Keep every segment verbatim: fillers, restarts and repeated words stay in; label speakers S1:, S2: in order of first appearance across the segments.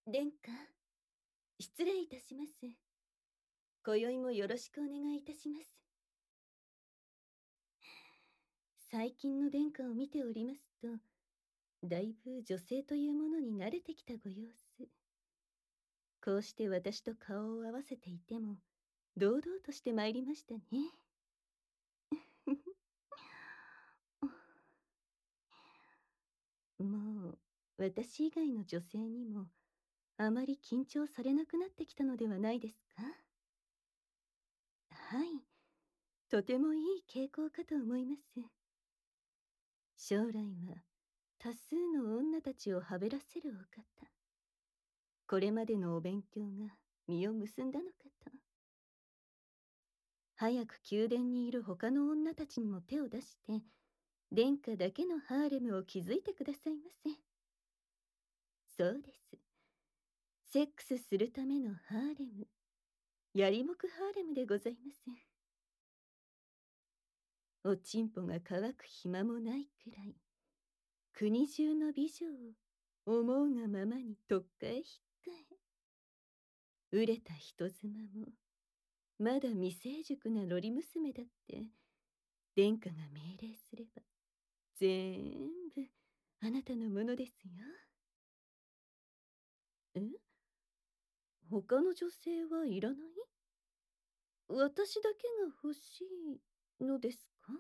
S1: 殿下、失礼いたします。今宵もよろしくお願いいたします。最近の殿下を見ておりますと、だいぶ女性というものに慣れてきたご様子。こうして私と顔を合わせていても、堂々として参りましたね。もう、私以外の女性にも、あまり緊張されなくなってきたのではないですか？はい、とてもいい傾向かと思います。将来は多数の女たちをはべらせるお方。これまでのお勉強が実を結んだのかと。早く宮殿にいる他の女たちにも手を出して、殿下だけのハーレムを築いてくださいませ。そうです。セックスするためのハーレム、やりもくハーレムでございます。おちんぽが乾く暇もないくらい、国中の美女を思うがままにとっかえひっかえ。熟れた人妻も、まだ未成熟なロリ娘だって、殿下が命令すれば、全部あなたのものですよ。え？他の女性はいらない？私だけが欲しいのですか？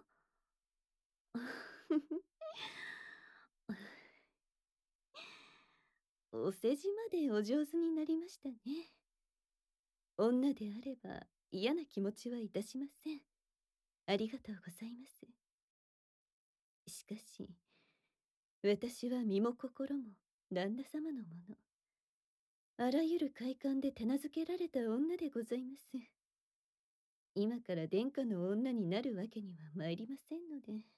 S1: お世辞までお上手になりましたね。女であれば嫌な気持ちはいたしません。ありがとうございます。しかし、私は身も心も旦那様のもの。あらゆる快感で手なずけられた女でございます。今から殿下の女になるわけには参りませんので。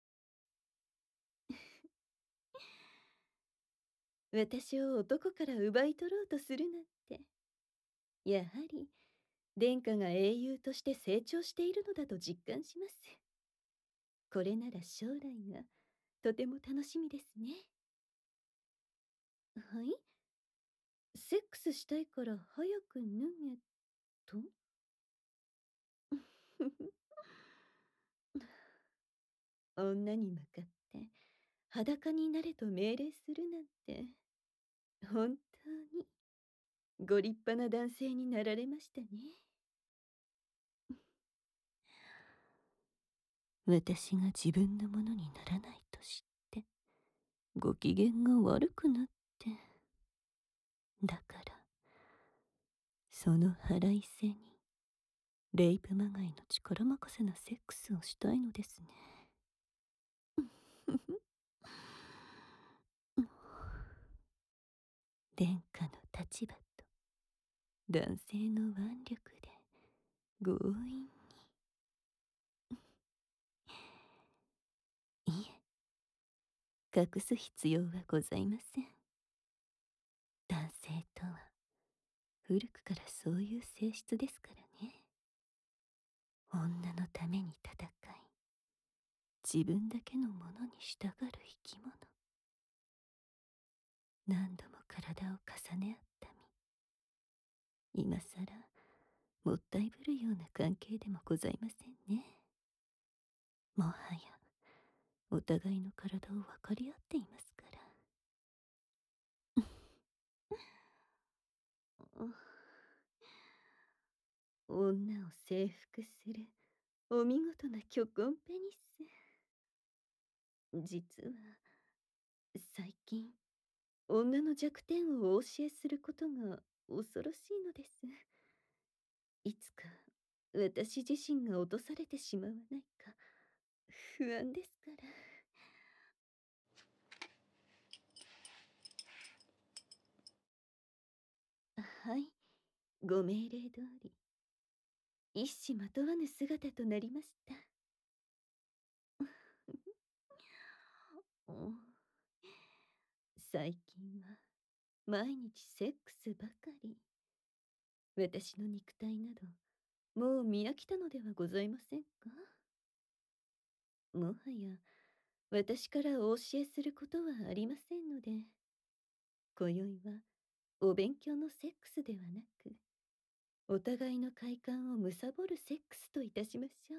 S1: 私を男から奪い取ろうとするなんて。やはり、殿下が英雄として成長しているのだと実感します。これなら将来がとても楽しみですね。はい？セックスしたいから早く脱げと？女に向かって裸になれと命令するなんて、本当にご立派な男性になられましたね。私が自分のものにならないと知ってご機嫌が悪くなって、だからその腹いせにレイプまがいの力任せなセックスをしたいのですね。殿下の立場と男性の腕力で強引に。いえ、隠す必要はございません。男性とは古くからそういう性質ですからね。女のために戦い、自分だけのものに従う生き物。何度も体を重ね合った身。今さらもったいぶるような関係でもございませんね。もはやお互いの体を分かり合っていますから。女を征服するお見事な巨根ペニス。実は最近女の弱点をお教えすることが恐ろしいのです。いつか私自身が落とされてしまわないか不安ですから。はい、ご命令通り一糸まとわぬ姿となりました。最近は毎日セックスばかり。私の肉体などもう見飽きたのではございませんか？もはや私からお教えすることはありませんので、今宵はお勉強のセックスではなく、お互いの快感を貪るセックスといたしましょう。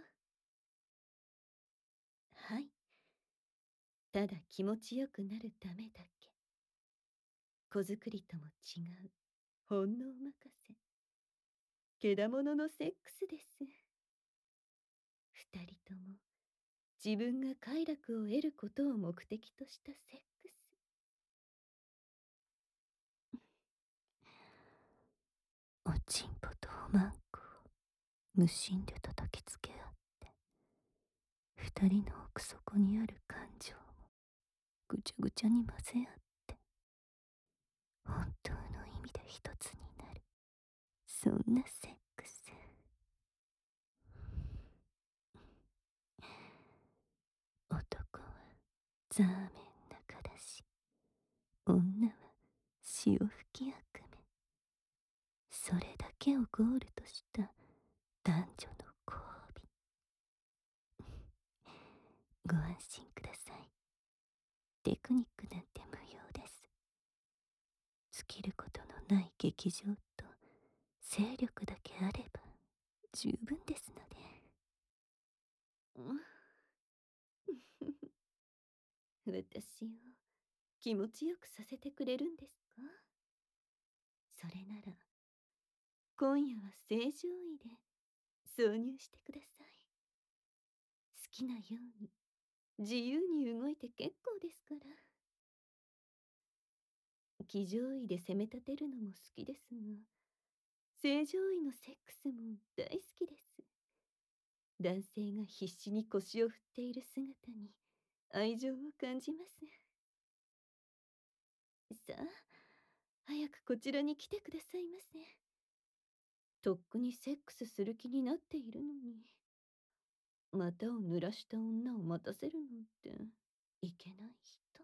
S1: はい。ただ気持ちよくなるためだけ。子作りとも違う、本能任せ。けだもののセックスです。二人とも、自分が快楽を得ることを目的としたセックス。おちんぽとおまんこを無心で叩きつけ合って、二人の奥底にある感情をぐちゃぐちゃに混ぜ合って、本当の意味で一つになる、そんなセックス。男はザーメン中だし、女は潮吹き悪夢。それだけをゴールとした男女の交尾。ご安心ください。テクニックなんて無用です。尽きることのない劇場と勢力だけあれば十分ですので。私を気持ちよくさせてくれるんですか？それなら今夜は正常位で挿入してください。好きなように自由に動いて結構ですから。騎乗位で攻め立てるのも好きですが、正常位のセックスも大好きです。男性が必死に腰を振っている姿に愛情を感じます。さあ、早くこちらに来てくださいませ。とっくにセックスする気になっているのに、股を濡らした女を待たせるなんていけない人。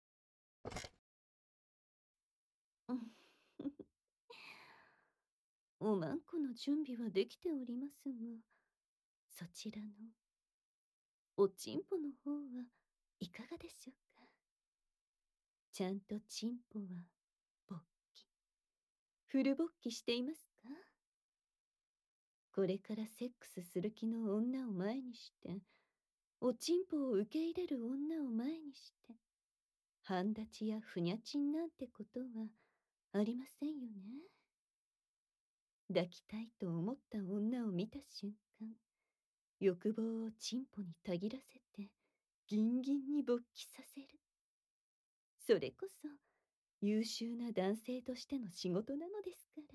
S1: おまんこの準備はできておりますが、そちらのおちんぽの方はいかがでしょうか？ちゃんとちんぽは勃起、フル勃起していますか？これからセックスする気の女を前にして、おちんぽを受け入れる女を前にして、半立ちやふにゃちんなんてことはありませんよね。抱きたいと思った女を見た瞬間、欲望をちんぽにたぎらせて、ギンギンに勃起させる。それこそ、優秀な男性としての仕事なのですから。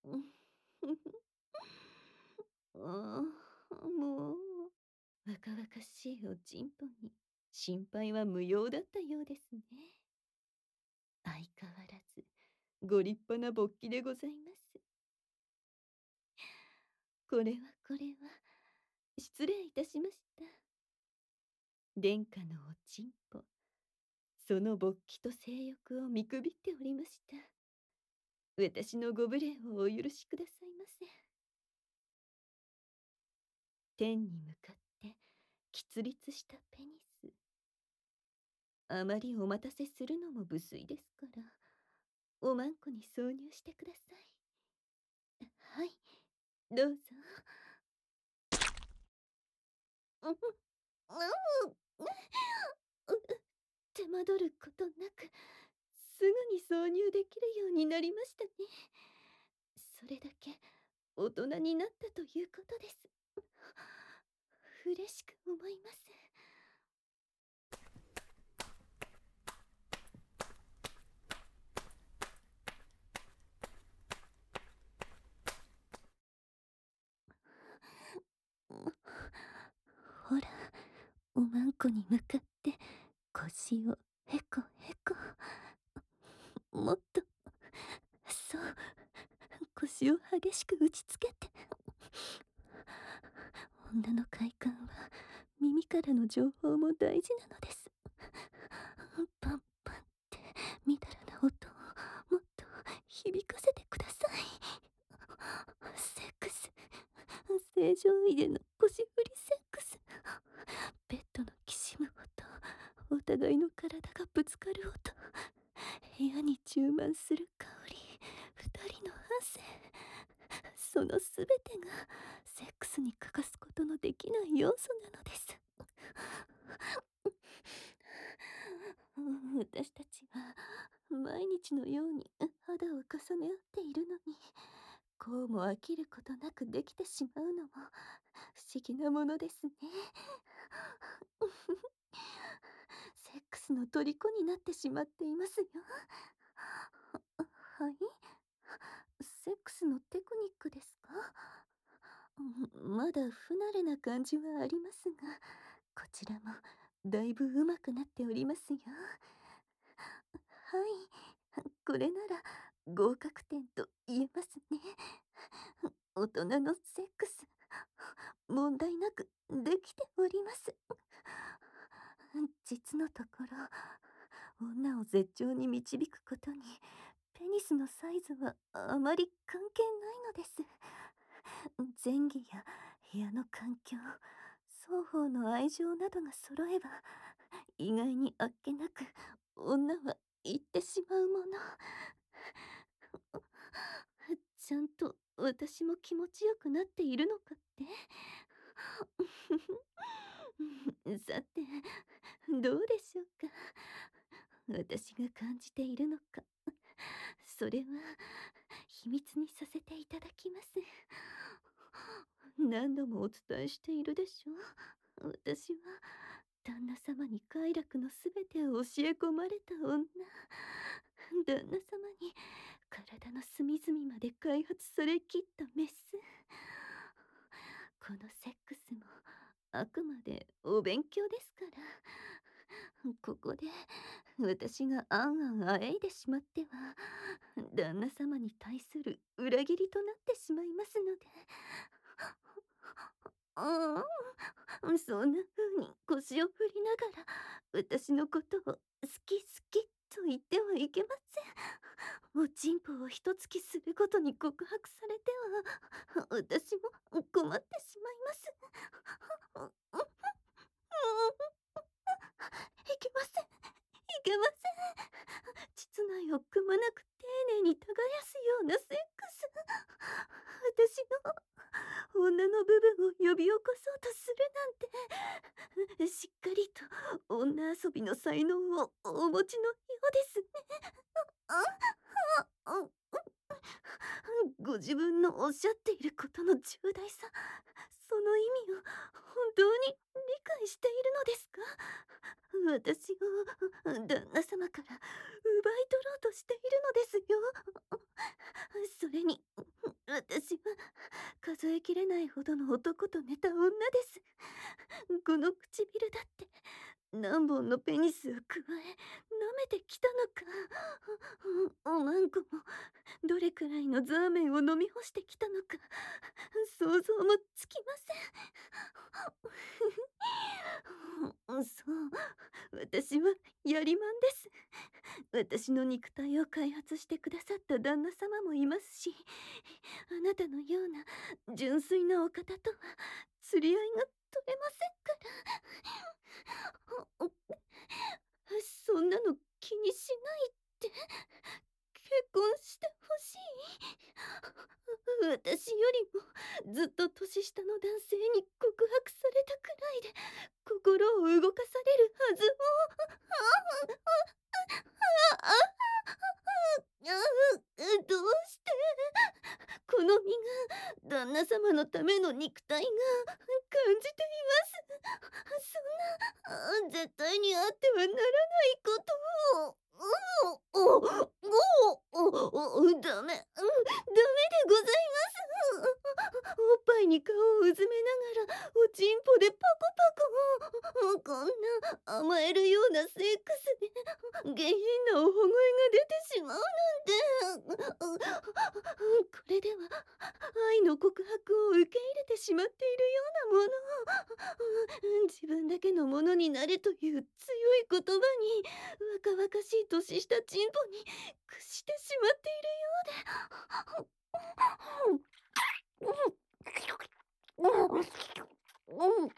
S1: うんああ、もう、若々しいおちんぽに心配は無用だったようですね。相変わらず、ご立派な勃起でございます。これはこれは、失礼いたしました。殿下のおちんぽ、その勃起と性欲を見くびっておりました。私のご無礼をお許しくださいませ。天に向かって喫立したペニス。あまりお待たせするのも無粋ですから、おまんこに挿入してください。はい、どうぞ。うう手間取ることなく、すぐに挿入できるようになりましたね。それだけ大人になったということです。嬉しく思います。ほら、おまんこに向かって腰をへこへこ。もっと、そう、腰を激しく打ちつけて。女の快感は耳からの情報も大事なのです。パンパンってみだらな音をもっと響かせてください。セックス、正常位での腰振りセックス、ベッドのきしむ音、お互いの体がぶつかる音、部屋に充満のすべてがセックスに欠かすことのできない要素なのです。私たちは毎日のように肌を重ね合っているのに、こうも飽きることなくできてしまうのも不思議なものですね。セックスの虜になってしまっていますよ。はい、セックスのテクニックですか？うん、まだ不慣れな感じはありますが、こちらもだいぶ上手くなっておりますよ。はい、これなら合格点と言えますね。大人のセックス、問題なくできております。実のところ、女を絶頂に導くことにペニスのサイズはあまり関係ないのです。前戯や部屋の環境、双方の愛情などが揃えば、意外にあっけなく女は言ってしまうもの。ちゃんと私も気持ちよくなっているのかって。さて、どうでしょうか。私が感じているのか、それは秘密にさせていただきます。何度もお伝えしているでしょう。私は旦那様に快楽のすべてを教え込まれた女。旦那様に体の隅々まで開発されきったメス。このセックスもあくまでお勉強ですから。ここで私があんあんあえいでしまっては旦那様に対する裏切りとなってしまいますので。ああ、そんな風に腰を振りながら私のことを好き好きと言ってはいけません。おちんぽを一突きするごとに告白されては私も困ってしまいます。いけません、いけません。膣内をくまなく丁寧に耕すようなセックス。私の女の部分を呼び起こそうとするなんて、しっかりと女遊びの才能をお持ちのようですね。ああご自分のおっしゃっていることの重大さ、その意味を本当に理解しているのですか？私を旦那様から奪い取ろうとしているのですよ。それに私は数えきれないほどの男と寝た女です。この唇だって何本のペニスを加え舐めてきたのか。おまんこもどれくらいのザーメンを飲み干してきたのか想像もつきません。そう私はやりまんです。私の肉体を開発してくださった旦那様もいますし、あなたのような純粋なお方とは釣り合いが取れませんから。そんなの気にしないって結婚してほしい。私よりもずっと年下の男性に告白されたくらいで心を動かされるはずも。どうしてこの身が旦那様のための肉体が感じています。そんな絶対にあってはならないことを。おおおおおダメ、うん、ダメでございます。おっぱいに顔をうずめながらおちんぽでパコパコ。こんな甘えるようなセックスで下品なおほ声が出てしまうなんて。これでは愛の告白を受け入れてしまっているようなもの。自分だけのものになれという強い言葉に若々しい年下チンポに屈してしまっているようで。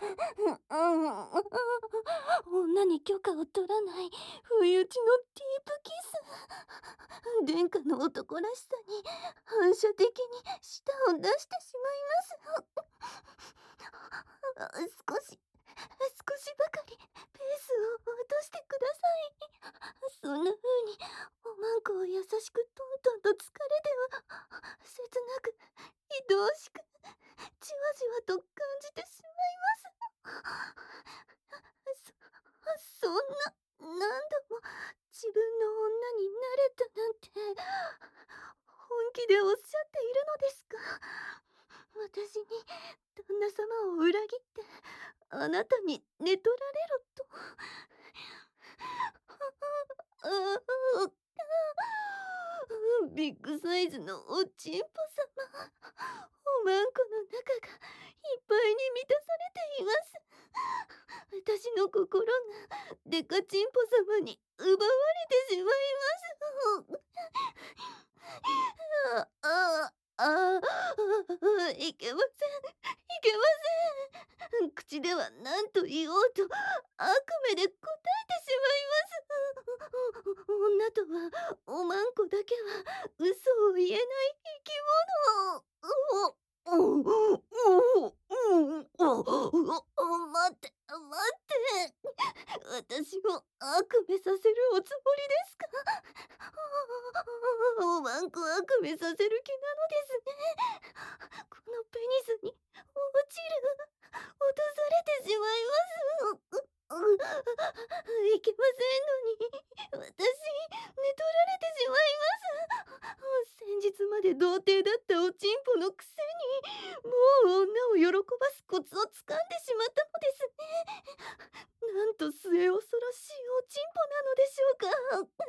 S1: 女に許可を取らない不意打ちのディープ殿下の男らしさに反射的に舌を出してしまいます。少し少しばかりペースを落としてください。そんな風におまんこを優しくトントンと疲れては切なく愛おしくじわじわと感じてしまいます。そ、そんな、何度も自分の女になれたなんて本気でおっしゃっているのですか？私に旦那様を裏切ってあなたに寝取られろと。ああ、ビッグサイズのおちんぽ様、おまんこの中がいっぱいに満たされています。私の心がデカチンポ様に奪われてしまいます。ああああ、いけません、いけません。口では何と言おうと悪目で答えてしまいます。女とはおまんこだけは嘘を言えない生き物。おおおおおお待って待って、私を悪目させるおつもりですか？おまんこ悪目させる気なのですね。このペニスに落ちる、落とされてしまいます。いけませんのに、私、寝取られてしまいます。先日まで童貞だったおちんぽのくせに、もう女を喜ばすコツをつかんでしまったのですね。なんと末恐ろしいおちんぽなのでしょうか。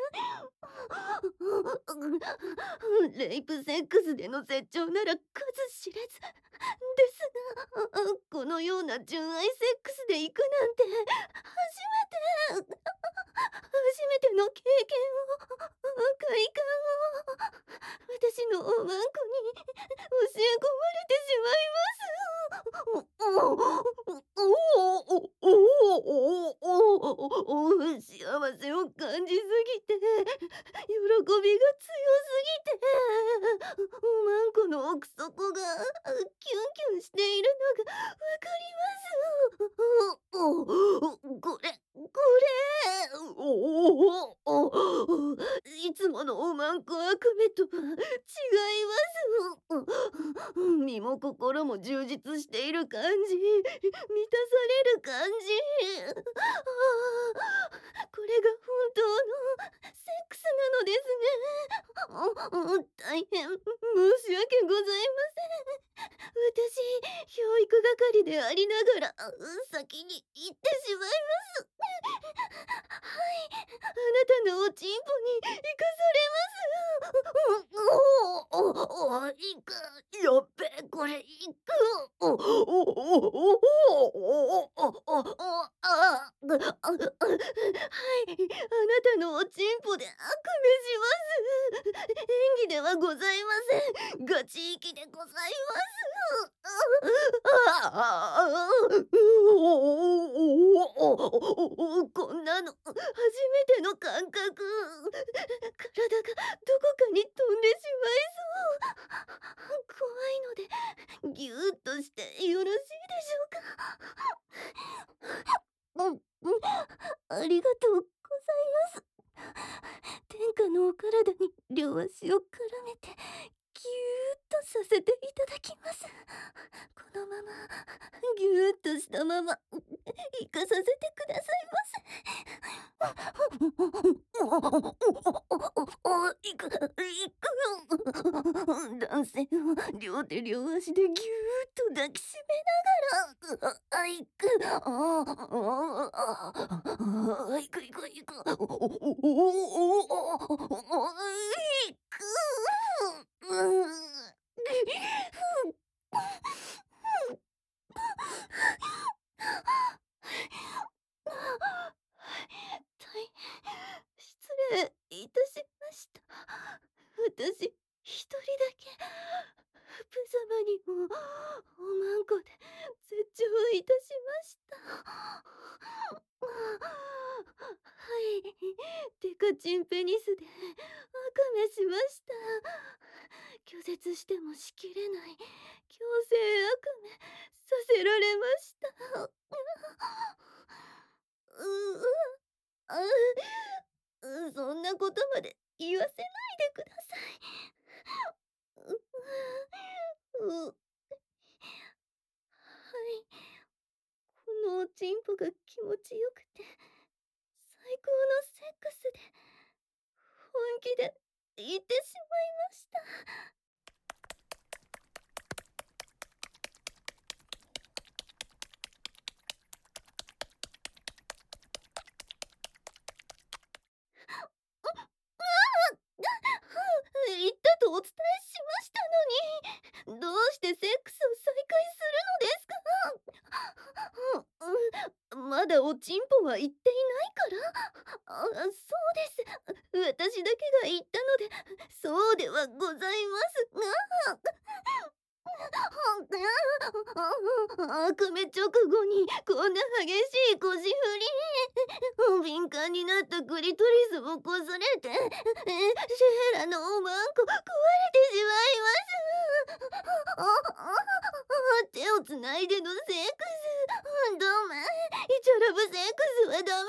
S1: レイプセックスでの絶頂なら数知れずですが、このような純愛セックスで行くなんて初めて初めての経験を、快感を私のおまんこに教え込まれてしまいます。おおおおおおお幸せを感じすぎて、喜びが強すぎて、おまんこの奥底がキュンキュンしているのがわかります。おおこれこれおおおおいつものおまんこ悪目とは違います。身も心も充実している感じ、満たされる感じ。ああ、これが本当のセックスなのですね。大変申し訳ございません。私、教育係でありながら先に行ってしまいます。はい、あなたのおちんぽに行かされます。おおおお、行く。やっべ、これ行く。おおおおおおおおおああ、はい、あなたのおちんぽで悪目します。演技ではございません。ガチ息でございます。ああ、こんなの初めての感覚。体がどこかに飛んでしまいそう。怖いのでぎゅーっとしてよろしいでしょうか。うん、うん、ありがとうございます。天下のお体に両足を絡めてぎゅーっとさせていただきます。このままぎゅーっとしたまま行かさせてくださいませ。行く行く。男性を両手両足でぎゅーっと抱きしめながらあ行く。あああ行く行く行く。おおおおお行く。うん。大変失礼いたしました。私一人だけプ様にもおまんこで絶頂いたしました。 はい、デカチンペニスで悪夢しました。拒絶してもしきれない強制悪夢させられました。ううあうそんなことまで言わせないでください。うううはい、このおちんぽが気持ちよくて最高のセックスで本気で言ってしまいました。言ったとお伝えしましたのに、どうしてセックスを再開するのですか？うん、うん、まだおちんぽは言っていないから。あ、そうです。私だけが言ったので、そうではございますが。悪夢直後にこんな激しい腰振り。敏感になったクリトリスをこすれて、えシェーラのおまんこ壊れてしまいます。手をつないでのセックス。どめ、イチョラブセックスはダメ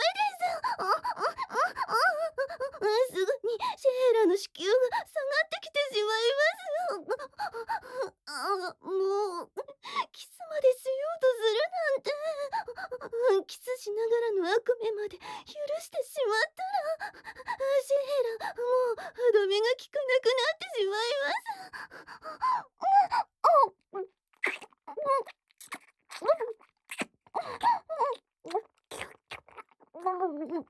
S1: です。すぐにシェーラの子宮が下がってきてしまいます。あ、もうキスまでしようとするなんて。キスしながらの悪夢まで許してしまったら、シェーラもう歯止めが効かなくなってしまいます。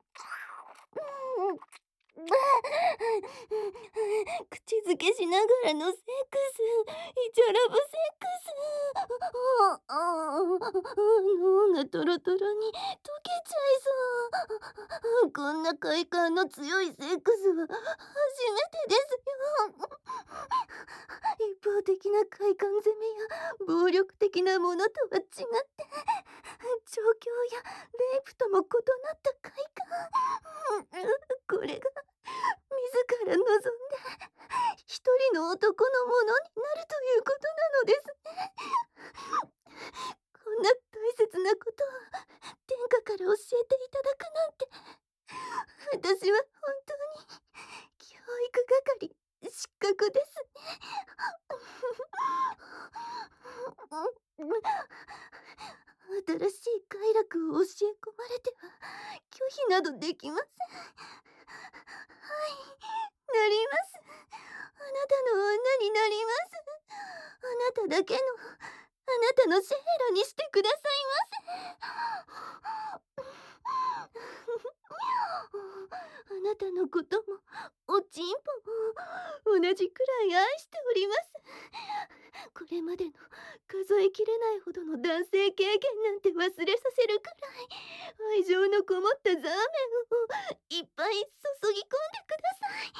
S1: 口づけしながらのセックス、イチョラブセックス。ああ、脳がトロトロに溶けちゃいそう。こんな快感の強いセックスは初めてですよ。一方的な快感攻めや暴力的なものとは違って、調教やレイプとも異なった快感。これが自ら望んで一人の男のものになるということなのですね。こんな大切なことを天下から教えていただくなんて、私は本当に教育係失格ですね。新しい快楽を教え込まれては拒否などできません。はい、なります。あなたの女になります。あなただけの、あなたのシェーラにしてくださいませ。あなたのこともおちんぽも同じくらい愛しております。これまでの数えきれないほどの男性経験なんて忘れさせるくらい愛情のこもったザーメンをいっぱい注ぎ込んでください。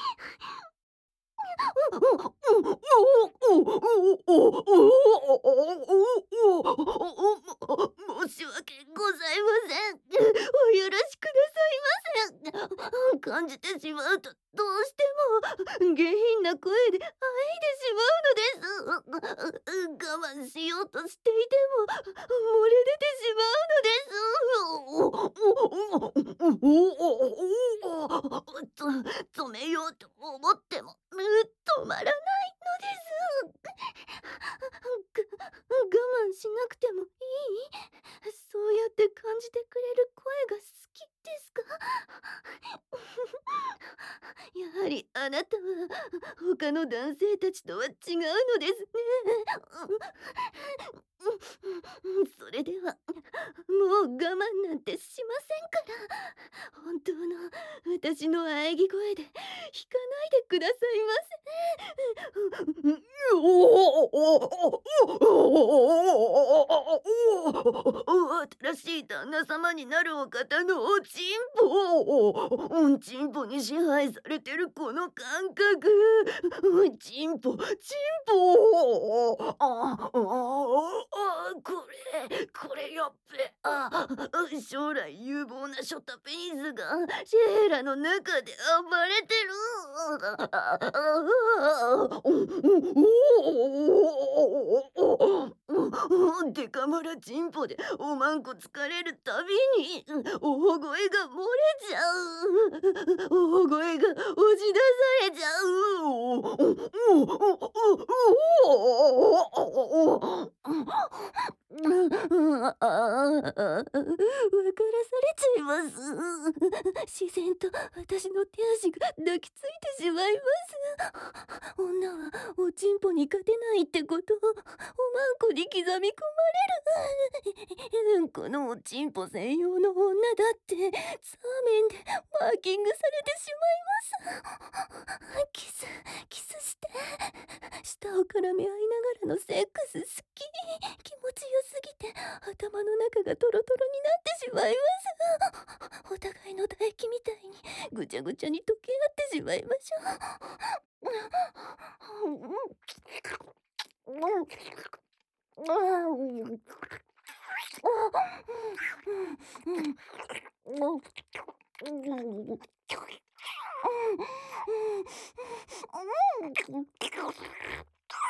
S1: 申し訳ございません。お許しくださいませ。感じてしまうとどうしても下品な声であえいでしまうのです。我慢しようとしていても漏れ出てしまうのです。と止めようと思っても止まらないのです。が我慢しなくてもいい？そうやって感じてくれる声が好きですか？やはりあなたは他の男性たちとは違うのですね。それではもう我慢なんてしませんから、本当の私の喘ぎ声で引かないでくださいませ。新しい男旦那様になるお方のおちんぽを、おんちんぽに支配されてるこの感覚、うん、ちんぽ、ちんぽ、ああ、ああ、これ、これやっべ、あ、将来有望なショタペニスがシェーラの中で暴れてる。デカマラチンポでおまんこ疲れるたびに大声が漏れちゃう。大声が押し出されちゃう。わからされちゃいます。自然と私の手足が抱きついてしまいます。女はおちんぽに勝てないってことをおまんこに刻み込まれる。このおちんぽ専用の女だってザーメンでマーキングされてしまいます。キスキスして舌を絡め合いながらのセックス好き。気持ちよすぎて頭の中がトロトロになってしまいます。お互いの唾液みたいにぐちゃぐちゃに溶け合ってしまいましょう。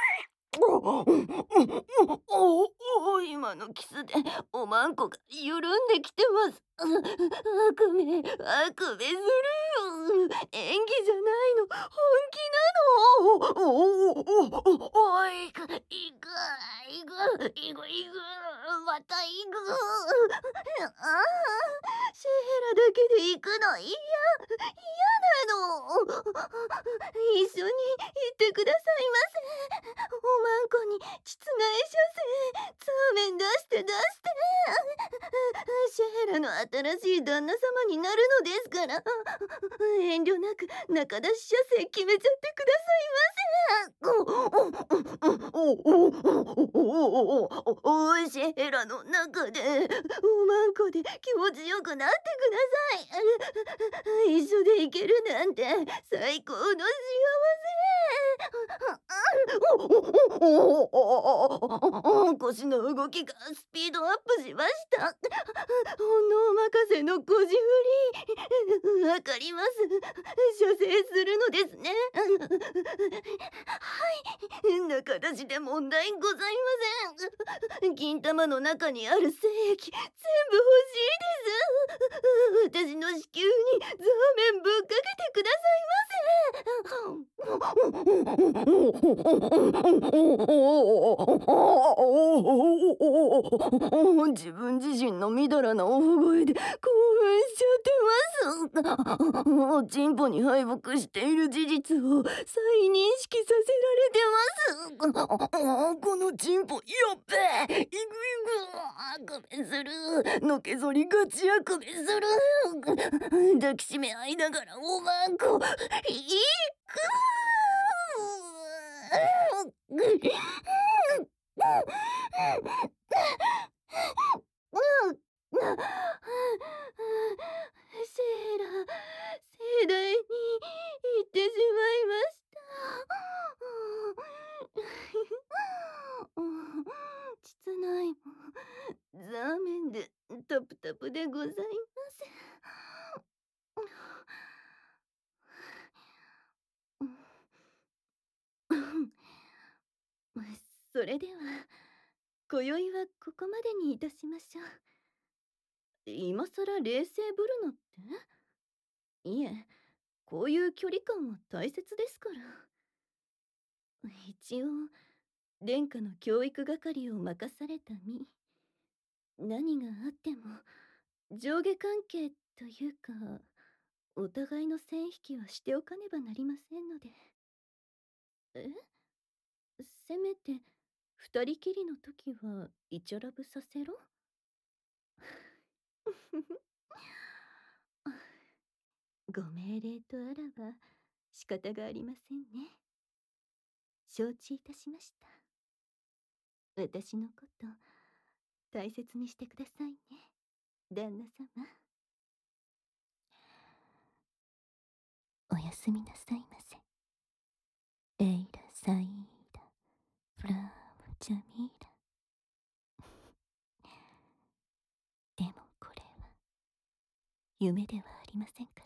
S1: おお、今のキスでおまんこが緩んできてます。あくび、あくびする。演技じゃないの、本気なの。おおおおおいく、いく、いく、いく、いく、またいく。ああ、シェーラだけで行くの嫌、嫌なの。一緒に行ってくださいませ。おまんこに膣がえ射精、ザーメン出して出して。シェーラの新しい旦那様になるのですから、遠慮なく中出し射精決めちゃってくださいませ。おシェーラの中でおまんこで気持ちよくなってください。一緒でいけるなんて最高の幸せ。腰の動きがスピードアップしました。本能任せのこじ振り。わかります。射精するのですね。はい。中出しで問題ございません。金玉の中にある精液、全部欲しいです。私の子宮にザーメンぶっかけてくださいませ。自分自身のみだらなオフ声で興奮しちゃってます。おちんぽに敗北している事実を再認識させられてます。このちんぽやっべえ、いくいく、あくびする。のけぞりガチあくびする。抱きしめ合いながらおまんこいく。シェーラ、盛大に行ってしまいました。膣内もザーメンでタプタプでございます。それでは今宵はここまでにいたしましょう。今さら冷静ぶるのって？いえ、こういう距離感は大切ですから。一応殿下の教育係を任された身、何があっても上下関係というかお互いの線引きはしておかねばなりませんので。え？せめて二人きりの時はイチョラブさせろ。ご命令とあらば仕方がありませんね。承知いたしました。私のこと大切にしてくださいね。 旦那様。
S2: おやすみなさいませ。レイラ・サイーダ・フラム・ジャミーラ。でもこれは夢ではありませんか。